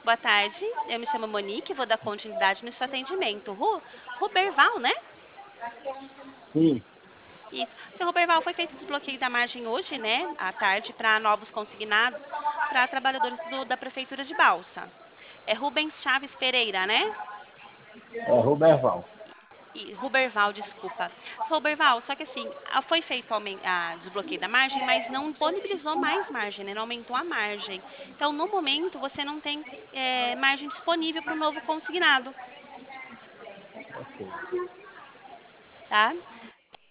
Boa tarde, eu me chamo Monique, vou dar continuidade no seu atendimento. Ruberval, né? Sim, Isso. Seu Ruberval, foi feito o desbloqueio da margem hoje, né? À tarde, para novos consignados, para trabalhadores da Prefeitura de Balsa. É Rubens Chaves Pereira, né? é Roberval. E Ruberval, desculpa. Ruberval, só que assim, foi feito a desbloqueio da margem, mas não disponibilizou mais margem, né? Não aumentou a margem. Então, no momento, você não tem margem disponível para o novo consignado, Ok. tá?